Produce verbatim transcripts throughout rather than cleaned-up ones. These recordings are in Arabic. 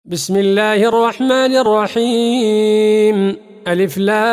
بسم الله الرحمن الرحيم ألف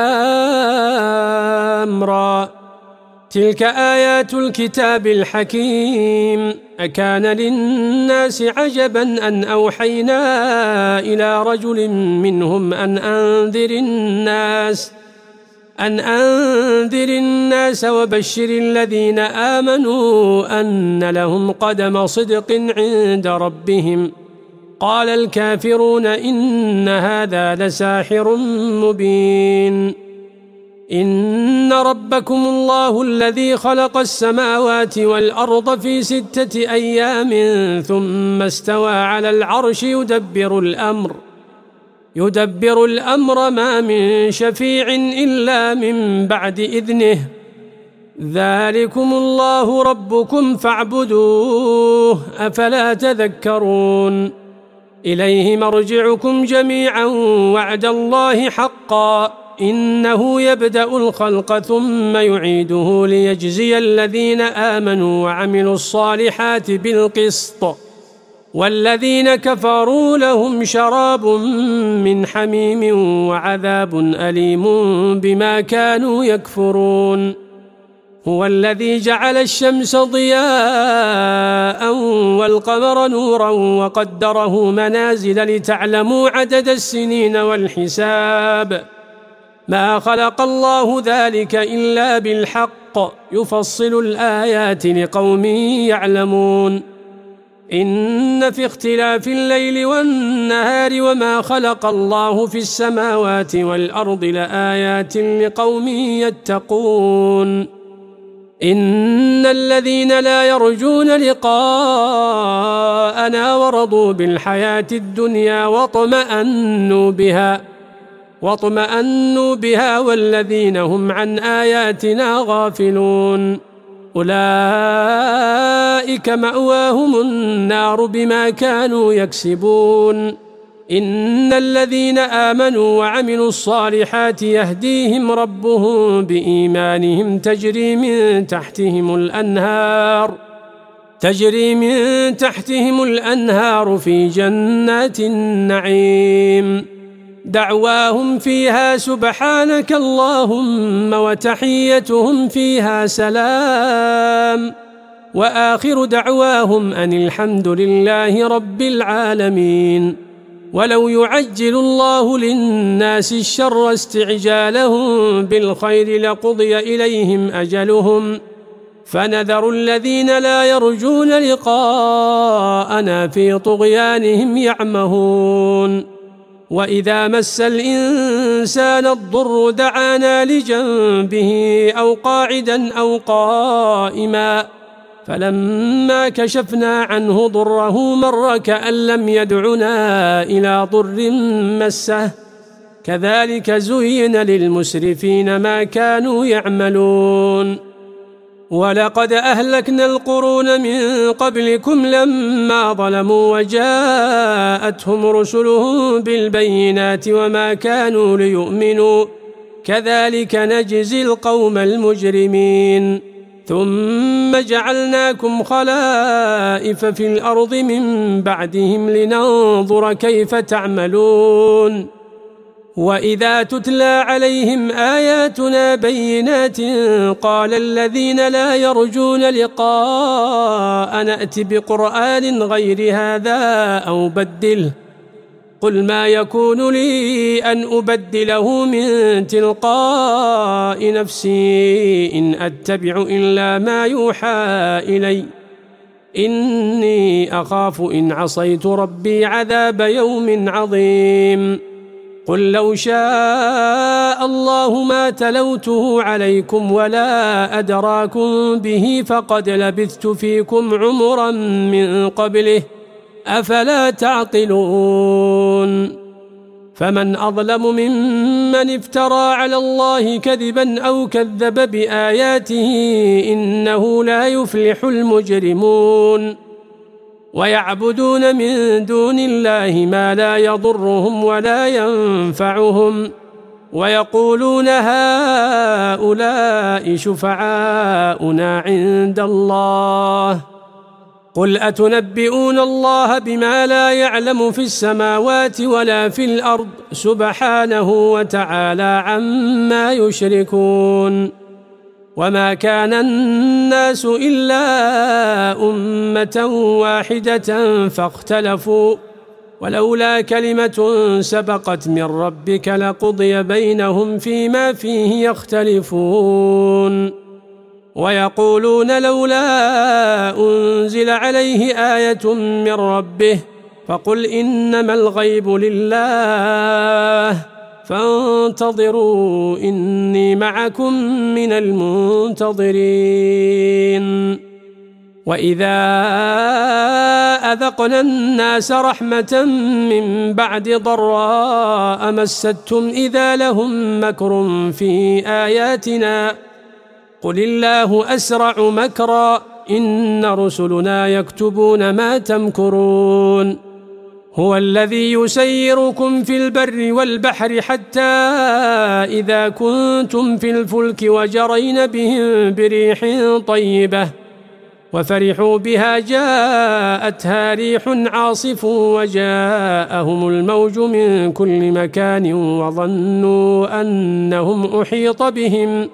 لام را تلك آيات الكتاب الحكيم أكان للناس عجبا أن أوحينا إلى رجل منهم أن أنذر الناس أن أنذر الناس وبشر الذين آمنوا أن لهم قدم صدق عند ربهم قال الكافرون إن هذا لساحر مبين إن ربكم الله الذي خلق السماوات والأرض في ستة أيام ثم استوى على العرش يدبر الأمر يدبر الأمر ما من شفيع إلا من بعد إذنه ذلكم الله ربكم فاعبدوه أفلا تذكرون إليه مرجعكم جميعا وعد الله حقا إنه يبدأ الخلق ثم يعيده ليجزي الذين آمنوا وعملوا الصالحات بالقسط والذين كفروا لهم شراب من حميم وعذاب أليم بما كانوا يكفرون هو الذي جعل الشمس ضياء والقمر نورا وقدره منازل لتعلموا عدد السنين والحساب ما خلق الله ذلك إلا بالحق يفصل الآيات لقوم يعلمون إن في اختلاف الليل والنهار وما خلق الله في السماوات والأرض لآيات لقوم يتقون إن الذين لا يرجون لقاءنا ورضوا بالحياة الدنيا واطمأنوا بها واطمأنوا بها والذين هم عن آياتنا غافلون أولئك مأواهم النار بما كانوا يكسبون إن الذين آمنوا وعملوا الصالحات يهديهم ربهم بإيمانهم تجري من تحتهم الأنهار تجري من تحتهم الأنهار في جنات النعيم دعواهم فيها سبحانك اللهم وتحيتهم فيها سلام وآخر دعواهم أن الحمد لله رب العالمين ولو يعجل الله للناس الشر استعجالهم بالخير لقضي إليهم أجلهم فنذر الذين لا يرجون لقاءنا في طغيانهم يعمهون وإذا مس الإنسان الضر دعانا لجنبه أو قاعدا أو قائما فلما كشفنا عنه ضره مر كأن لم يدعنا إلى ضر مسه كذلك زين للمسرفين ما كانوا يعملون ولقد أهلكنا القرون من قبلكم لما ظلموا وجاءتهم رسلهم بالبينات وما كانوا ليؤمنوا كذلك نجزي القوم المجرمين ثم جعلناكم خلائف في الأرض من بعدهم لننظر كيف تعملون وإذا تتلى عليهم آياتنا بينات قال الذين لا يرجون لقاء نأت بقرآن غير هذا أو بدله قل ما يكون لي أن أبدله من تلقاء نفسي إن أتبع إلا ما يوحى إلي إني أخاف إن عصيت ربي عذاب يوم عظيم قل لو شاء الله ما تلوته عليكم ولا أدراكم به فقد لبثت فيكم عمرا من قبله أفلا تعقلون فمن أظلم ممن افترى على الله كذبا أو كذب بآياته إنه لا يفلح المجرمون ويعبدون من دون الله ما لا يضرهم ولا ينفعهم ويقولون هؤلاء شفعاؤنا عند الله قل أتنبئون الله بما لا يعلم في السماوات ولا في الأرض سبحانه وتعالى عما يشركون وما كان الناس إلا أمة واحدة فاختلفوا ولولا كلمة سبقت من ربك لقضي بينهم فيما فيه يختلفون ويقولون لولا أنزل عليه آية من ربه فقل إنما الغيب لله فانتظروا إني معكم من المنتظرين وإذا أذقنا الناس رحمة من بعد ضراء مستهم إذا لهم مكر في آياتنا قل الله أسرع مكرا إن رسلنا يكتبون ما تمكرون هو الذي يسيركم في البر والبحر حتى إذا كنتم في الفلك وجرين بهم بريح طيبة وفرحوا بها جاءتها ريح عاصف وجاءهم الموج من كل مكان وظنوا أنهم أحيط بهم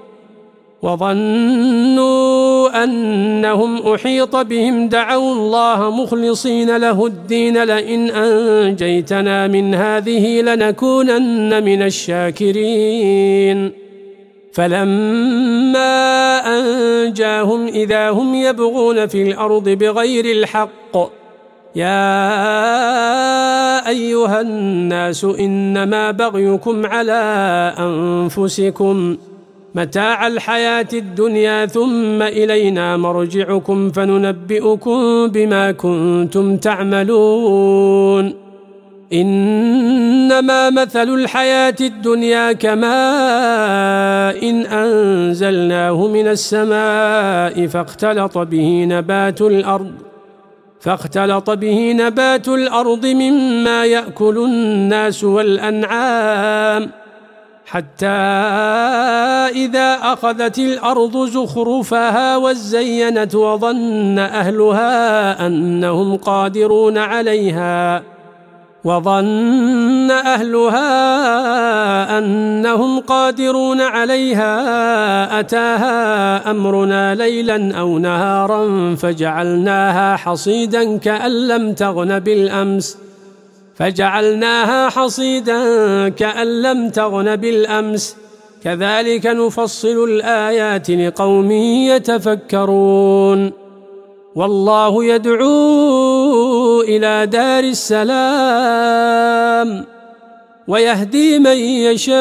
وظنوا أنهم أحيط بهم دعوا الله مخلصين له الدين لئن أنجيتنا من هذه لنكونن من الشاكرين فلما أنجاهم إذا هم يبغون في الأرض بغير الحق يا أيها الناس إنما بغيكم على أنفسكم متاع الحياة الدنيا ثم إلينا مرجعكم فننبئكم بما كنتم تعملون إنما مثل الحياة الدنيا كماء إن أنزلناه من السماء فاختلط به نبات الأرض فاختلط به نبات الأرض مما يأكل الناس والأنعام حتى إذا أخذت الأرض زخرفها وزينت وظن أهلها أنهم قادرون عليها وظن أهلها أنهم قادرون عليها أتاها أمرنا ليلا أو نهارا فجعلناها حصيدا كأن لم تغن بالأمس فجعلناها حصيدا كأن لم تغن بالأمس كذلك نفصل الآيات لقوم يتفكرون والله يدعو إلى دار السلام ويهدي من يشاء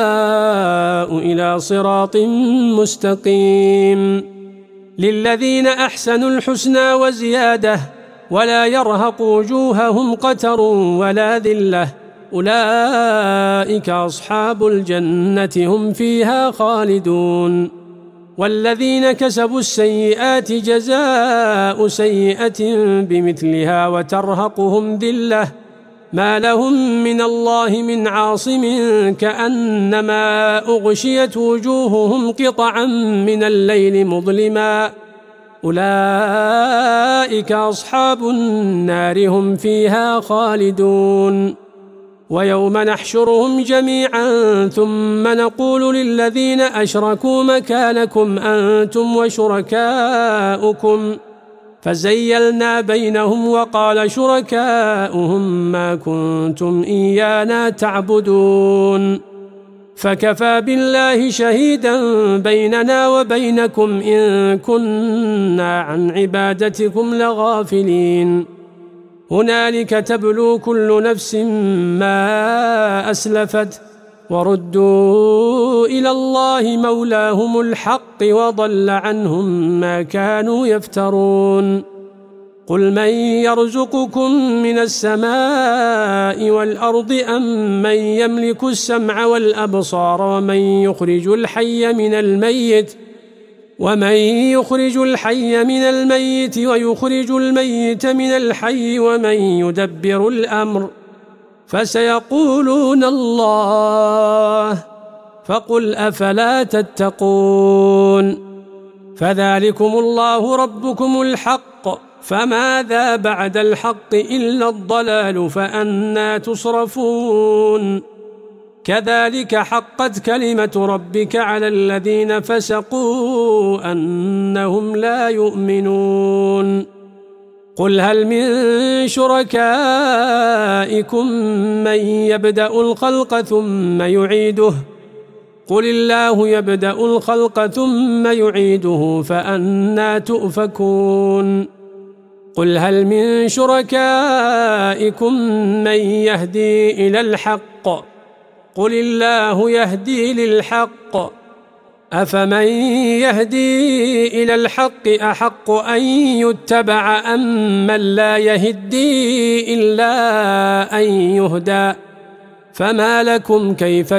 إلى صراط مستقيم للذين أحسنوا الحسنى وزيادة ولا يرهق وجوههم قتر ولا ذلة أولئك أصحاب الجنة هم فيها خالدون والذين كسبوا السيئات جزاء سيئة بمثلها وترهقهم ذلة ما لهم من الله من عاصم كأنما أغشيت وجوههم قطعا من الليل مظلما أولئك أصحاب النار هم فيها خالدون ويوم نحشرهم جميعا ثم نقول للذين أشركوا مكانكم أنتم وشركاؤكم فزيلنا بينهم وقال شركاؤهم ما كنتم إيانا تعبدون فكفى بالله شهيدا بيننا وبينكم إن كنا عن عبادتكم لغافلين هنالك تبلو كل نفس ما أسلفت وردوا إلى الله مولاهم الحق وضل عنهم ما كانوا يفترون قل من يرزقكم من السماء والأرض أم من يملك السمع والأبصار ومن يخرج الحي من الميت ومن يخرج الحي من الميت ويخرج الميت من الحي ومن يدبر الأمر فسيقولون الله فقل أفلا تتقون فذلكم الله ربكم الحق فماذا بعد الحق إلا الضلال فأنى تصرفون كذلك حقت كلمة ربك على الذين فسقوا أنهم لا يؤمنون قل هل من شركائكم من يبدأ الخلق ثم يعيده قل الله يبدأ الخلق ثم يعيده فأنى تؤفكون قل هل من شركائكم من يهدي إلى الحق قل الله يهدي للحق أفمن يهدي إلى الحق أحق أن يتبع أم من لا يهدي إلا أن يهدى فما لكم كيف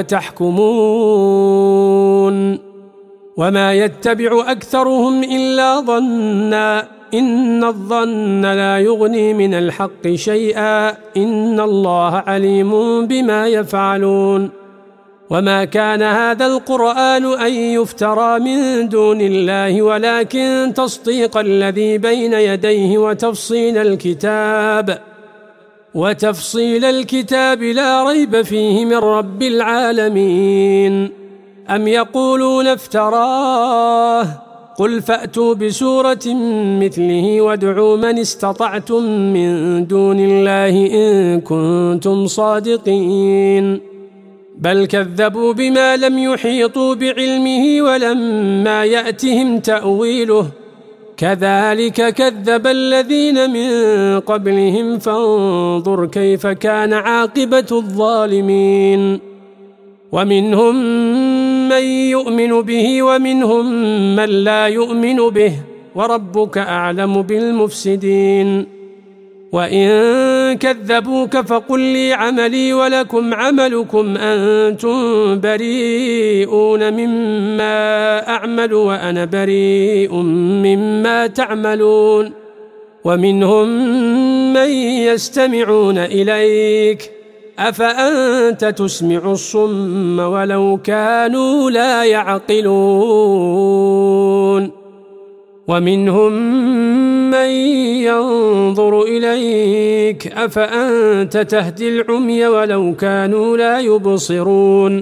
تحكمون وما يتبع أكثرهم إلا ظنا إن الظن لا يغني من الحق شيئا إن الله عليم بما يفعلون وما كان هذا القرآن أن يفترى من دون الله ولكن تصديق الذي بين يديه وتفصيل الكتاب وتفصيل الكتاب لا ريب فيه من رب العالمين أم يقولون افتراه قل فأتوا بسورة مثله وادعوا من استطعتم من دون الله إن كنتم صادقين بل كذبوا بما لم يحيطوا بعلمه ولما يأتهم تأويله كذلك كذب الذين من قبلهم فانظر كيف كان عاقبة الظالمين ومنهم من يؤمن به ومنهم من لا يؤمن به وربك أعلم بالمفسدين وإن كذبوك فقل لي عملي ولكم عملكم أنتم بريئون مما أعمل وأنا بريء مما تعملون ومنهم من يستمعون إليك أفأنت تسمع الصم ولو كانوا لا يعقلون ومنهم من ينظر إليك أفأنت تهدي العمي ولو كانوا لا يبصرون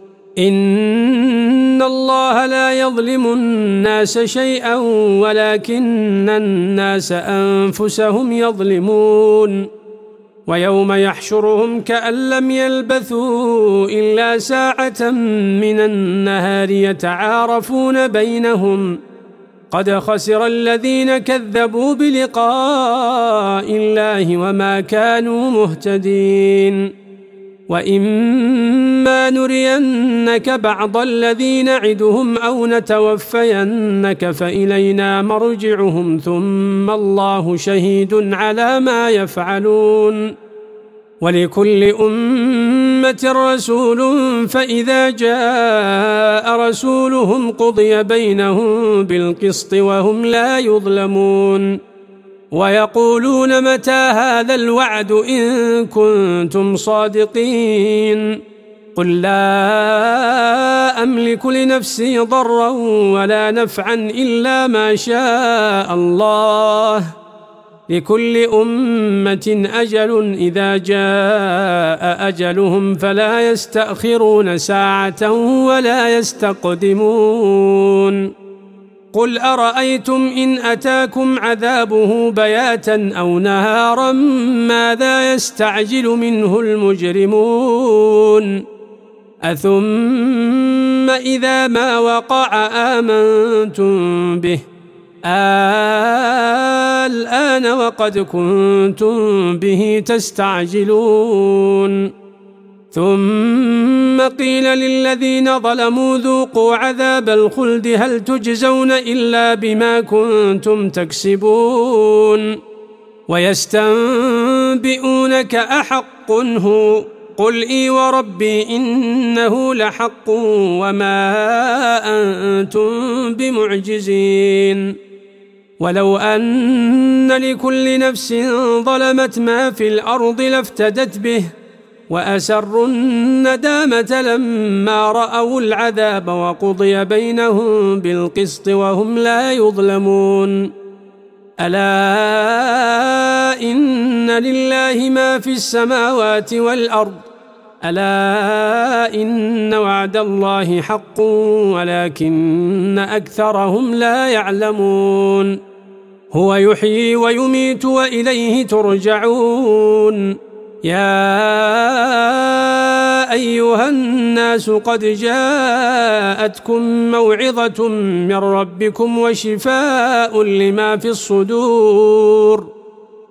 إن الله لا يظلم الناس شيئا ولكن الناس أنفسهم يظلمون ويوم يحشرهم كأن لم يلبثوا إلا ساعة من النهار يتعارفون بينهم قد خسر الذين كذبوا بلقاء الله وما كانوا مهتدين وإما نرينك بعض الذي نعدهم أو نتوفينك فإلينا مرجعهم ثم الله شهيد على ما يفعلون ولكل أمة رسول فإذا جاء رسولهم قضي بينهم بالقسط وهم لا يظلمون ويقولون متى هذا الوعد إن كنتم صادقين قل لا أملك لنفسي ضرا ولا نفعا إلا ما شاء الله لكل أمة أجل إذا جاء أجلهم فلا يستأخرون ساعة ولا يستقدمون قل أرأيتم إن أتاكم عذابه بياتا أو نهارا ماذا يستعجل منه المجرمون أثم إذا ما وقع آمنتم به الآن وقد كنتم به تستعجلون ثم قيل للذين ظلموا ذوقوا عذاب الخلد هل تجزون إلا بما كنتم تكسبون ويستنبئونك أحق هو قل إي وربي إنه لحق وما أنتم بمعجزين ولو أن لكل نفس ظلمت ما في الأرض لافتدت به وأسروا الندامة لما رأوا العذاب وقضي بينهم بالقسط وهم لا يظلمون ألا إن لله ما في السماوات والأرض ألا إن وعد الله حق ولكن أكثرهم لا يعلمون هو يحيي ويميت وإليه ترجعون يا أيها الناس قد جاءتكم موعظة من ربكم وشفاء لما في الصدور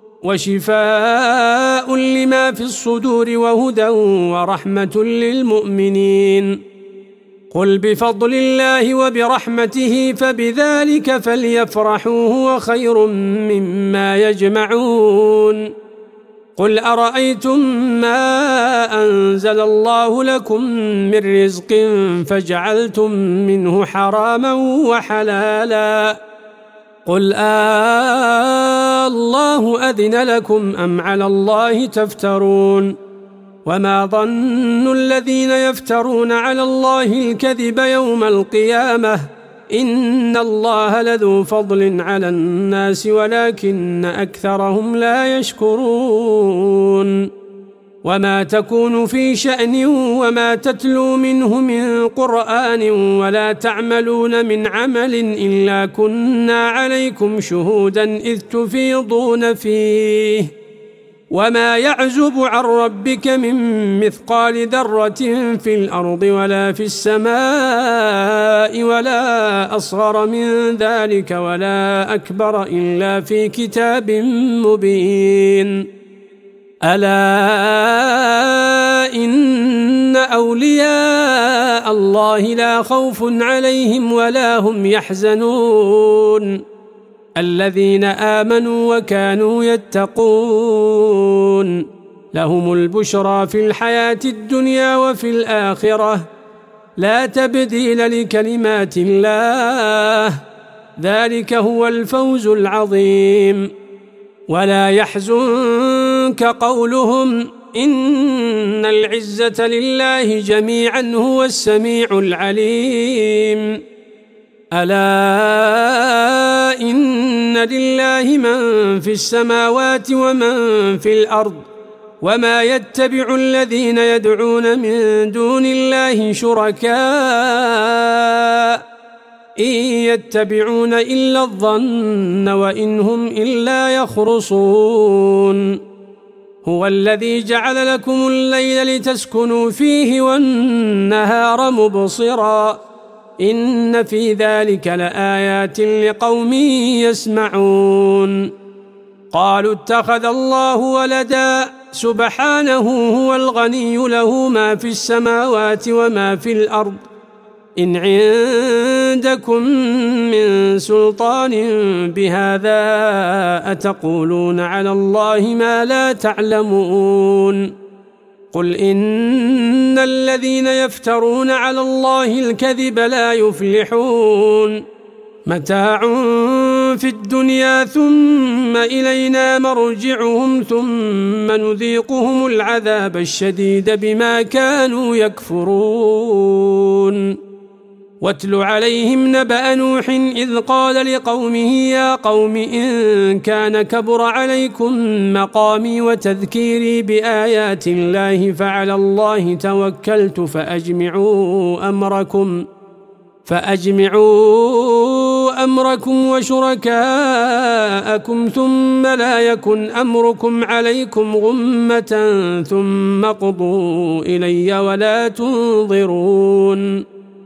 وشفاء لما في الصدور وهدى ورحمة للمؤمنين قل بفضل الله وبرحمته فبذلك فليفرحوا هو خير مما يجمعون قل أرأيتم ما أنزل الله لكم من رزق فجعلتم منه حراما وحلالا قل آه الله أذن لكم أم على الله تفترون وما ظن الذين يفترون على الله الكذب يوم القيامة إن الله لذو فضل على الناس ولكن أكثرهم لا يشكرون وما تكون في شأن وما تتلو منه من قرآن ولا تعملون من عمل إلا كنا عليكم شهودا إذ تفيضون فيه وما يعزب عن ربك من مثقال ذرة في الأرض ولا في السماء ولا أصغر من ذلك ولا أكبر إلا في كتاب مبين ألا إن أولياء الله لا خوف عليهم ولا هم يحزنون الذين آمنوا وكانوا يتقون لهم البشرى في الحياة الدنيا وفي الآخرة لا تبديل لكلمات الله ذلك هو الفوز العظيم ولا يحزنك قولهم إن العزة لله جميعا هو السميع العليم ألا إن لله من في السماوات ومن في الأرض وما يتبع الذين يدعون من دون الله شركاء إن يتبعون إلا الظن وإن هم إلا يخرصون هو الذي جعل لكم الليل لتسكنوا فيه والنهار مبصرا إن في ذلك لآيات لقوم يسمعون قالوا اتخذ الله ولدا سبحانه هو الغني له ما في السماوات وما في الأرض إن عندكم من سلطان بهذا أتقولون على الله ما لا تعلمون قل إن الذين يفترون على الله الكذب لا يفلحون متاع في الدنيا ثم إلينا مرجعهم ثم نذيقهم العذاب الشديد بما كانوا يكفرون واتل عليهم نبأ نوح إذ قال لقومه يا قوم إن كان كبر عليكم مقامي وتذكيري بآيات الله فعلى الله توكلت فأجمعوا أمركم فأجمعوا أمركم وشركاءكم ثم لا يكن أمركم عليكم غمة ثم قضوا إلي ولا تنظرون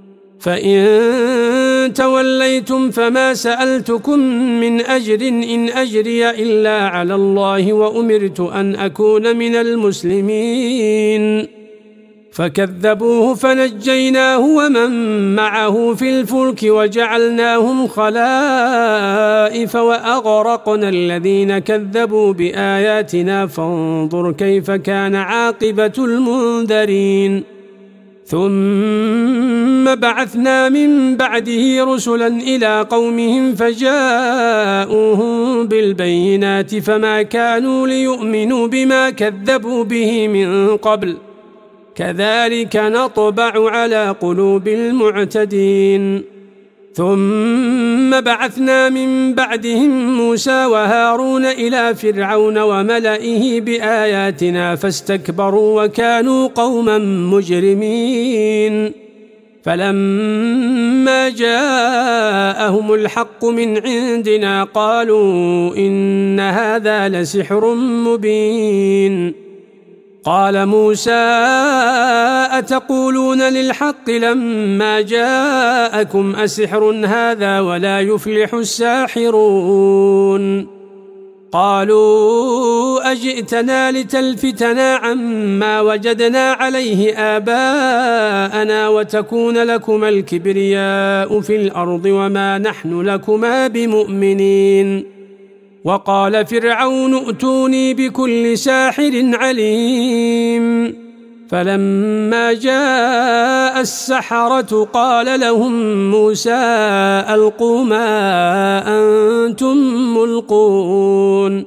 فإن توليتم فما سألتكم من أجر إن أجري إلا على الله وأمرت أن أكون من المسلمين فكذبوه فنجيناه ومن معه في الفلك وجعلناهم خلائف وأغرقنا الذين كذبوا بآياتنا فانظر كيف كان عاقبة المنذرين ثم بعثنا من بعده رسلا إلى قومهم فجاءوهم بالبينات فما كانوا ليؤمنوا بما كذبوا به من قبل كذلك نطبع على قلوب المعتدين ثم بعثنا من بعدهم موسى وهارون إلى فرعون وملئه بآياتنا فاستكبروا وكانوا قوما مجرمين فلما جاءهم الحق من عندنا قالوا إن هذا لسحر مبين قال موسى أتقولون للحق لما جاءكم أسحر هذا ولا يفلح الساحرون قالوا أجئتنا لتلفتنا عما وجدنا عليه آباءنا وتكون لكما الكبرياء في الأرض وما نحن لكما بمؤمنين وقال فرعون ائتوني بكل ساحر عليم فلما جاء السحرة قال لهم موسى ألقوا ما أنتم ملقون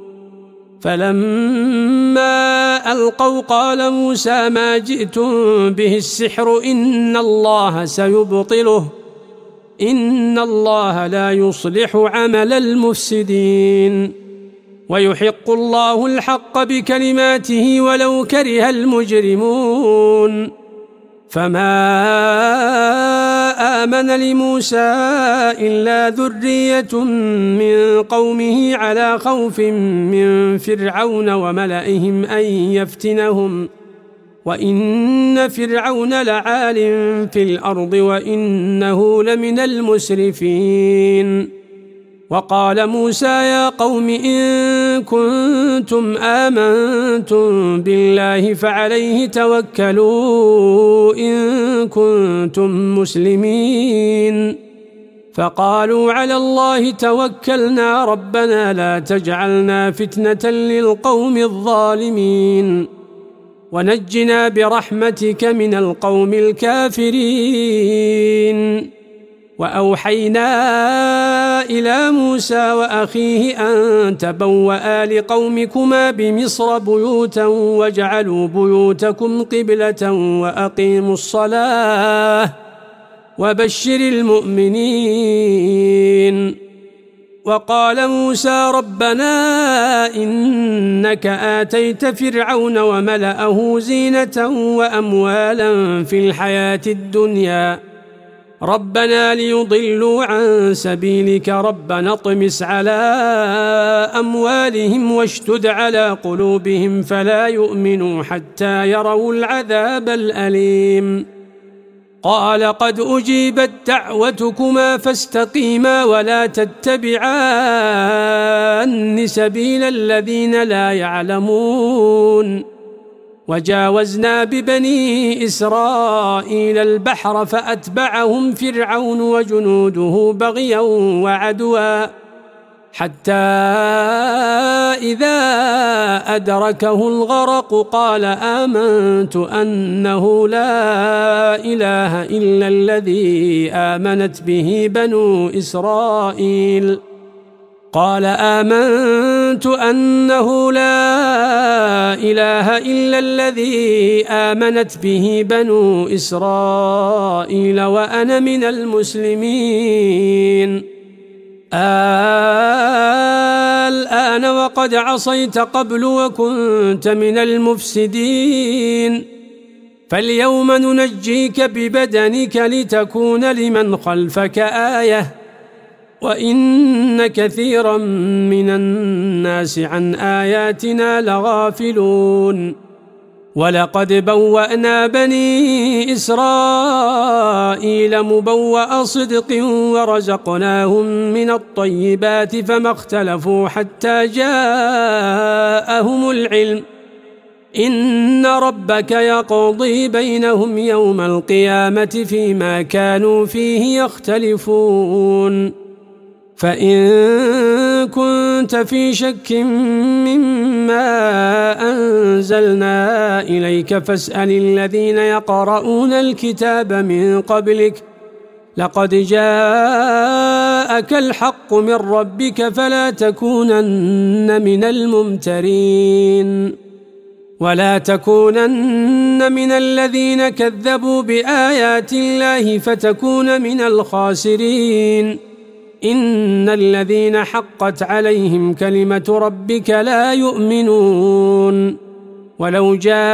فلما ألقوا قال موسى ما جئتم به السحر إن الله سيبطله إن الله لا يصلح عمل المفسدين ويحق الله الحق بكلماته ولو كره المجرمون فما آمن لموسى إلا ذرية من قومه على خوف من فرعون وملئهم أن يفتنهم وإن فرعون لعال في الأرض وإنه لمن المسرفين وقال موسى يا قوم إن كنتم آمنتم بالله فعليه توكلوا إن كنتم مسلمين فقالوا على الله توكلنا ربنا لا تجعلنا فتنة للقوم الظالمين ونجنا برحمتك من القوم الكافرين وأوحينا إلى موسى وأخيه أن تبوأ لقومكما بمصر بيوتا واجعلوا بيوتكم قبلة وأقيموا الصلاة وبشر المؤمنين وقال موسى ربنا إنك آتيت فرعون وملأه زينة وأموالا في الحياة الدنيا ربنا ليضلوا عن سبيلك ربنا اطمس على أموالهم واشتد على قلوبهم فلا يؤمنوا حتى يروا العذاب الأليم قال قد أجيبت دعوتكما فاستقيما ولا تتبعان سبيل الذين لا يعلمون وجاوزنا ببني إسرائيل البحر فأتبعهم فرعون وجنوده بغيا وعدوا حتى إذا أدركه الغرق قال آمنت أنه لا إله إلا الذي آمنت به بنو إسرائيل قال آمنت أنه لا إله إلا الذي آمنت به بنو إسرائيل وأنا من المسلمين الآن وقد عصيت قبل وكنت من المفسدين فاليوم ننجيك ببدنك لتكون لمن خلفك آية وإن كثيرا من الناس عن آياتنا لغافلون ولقد بوأنا بني إسرائيل مبوأ صدق ورزقناهم من الطيبات فما اختلفوا حتى جاءهم العلم إن ربك يقضي بينهم يوم القيامة فيما كانوا فيه يختلفون فإن كنت في شك مما أنزلنا إليك فاسأل الذين يقرؤون الكتاب من قبلك لقد جاءك الحق من ربك فلا تكونن من الممترين ولا تكونن من الذين كذبوا بآيات الله فتكون من الخاسرين إن الذين حقت عليهم كلمة ربك لا يؤمنون ولو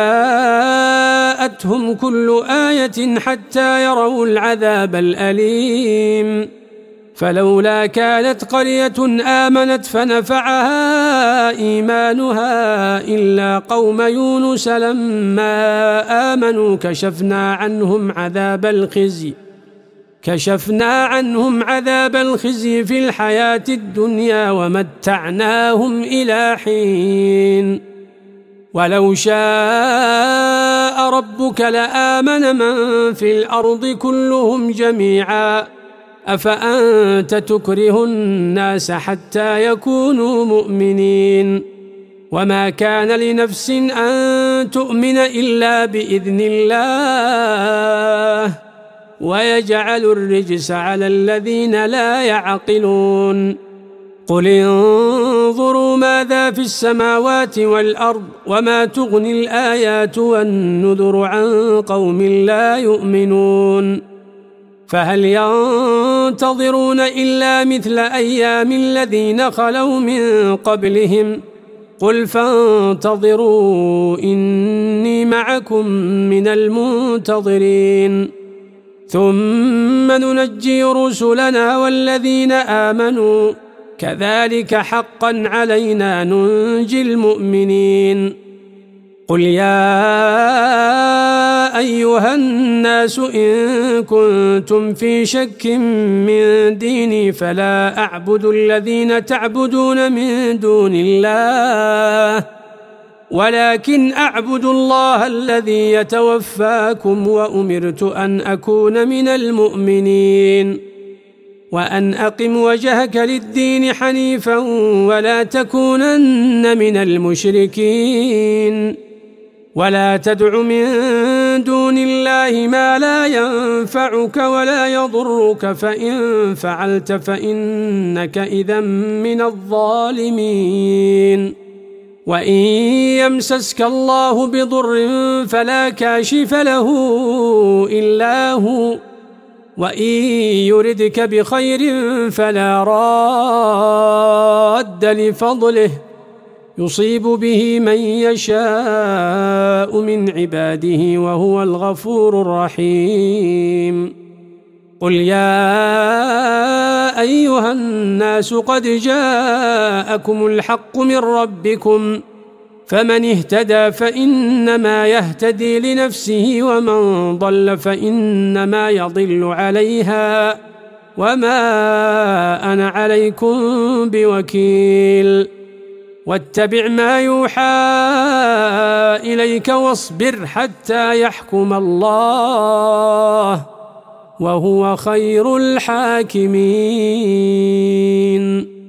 جاءتهم كل آية حتى يروا العذاب الأليم فلولا كانت قرية آمنت فنفعها إيمانها إلا قوم يونس لما آمنوا كشفنا عنهم عذاب الخزي كشفنا عنهم عذاب الخزي في الحياة الدنيا ومتعناهم إلى حين ولو شاء ربك لآمن من في الأرض كلهم جميعا أفأنت تكره الناس حتى يكونوا مؤمنين وما كان لنفس أن تؤمن إلا بإذن الله ويجعل الرجس على الذين لا يعقلون قل انظروا ماذا في السماوات والأرض وما تغني الآيات والنذر عن قوم لا يؤمنون فهل ينتظرون إلا مثل أيام الذين خلوا من قبلهم قل فانتظروا إني معكم من المنتظرين ثم ننجي رسلنا والذين آمنوا كذلك حقا علينا ننجي المؤمنين قل يا أيها الناس إن كنتم في شك من ديني فلا أعبد الذين تعبدون من دون الله ولكن أعبد الله الذي يتوفاكم وأمرت أن أكون من المؤمنين وأن أقم وجهك للدين حنيفا ولا تكونن من المشركين ولا تدع من دون الله ما لا ينفعك ولا يضرك فإن فعلت فإنك إذا من الظالمين وإن يمسسك الله بضر فلا كاشف له إلا هو وإن يردك بخير فلا راد لفضله يصيب به من يشاء من عباده وهو الغفور الرحيم قل يا أيها الناس قد جاءكم الحق من ربكم فمن اهتدى فإنما يهتدي لنفسه ومن ضل فإنما يضل عليها وما أنا عليكم بوكيل واتبع ما يوحى إليك واصبر حتى يحكم الله وهو خير الحاكمين.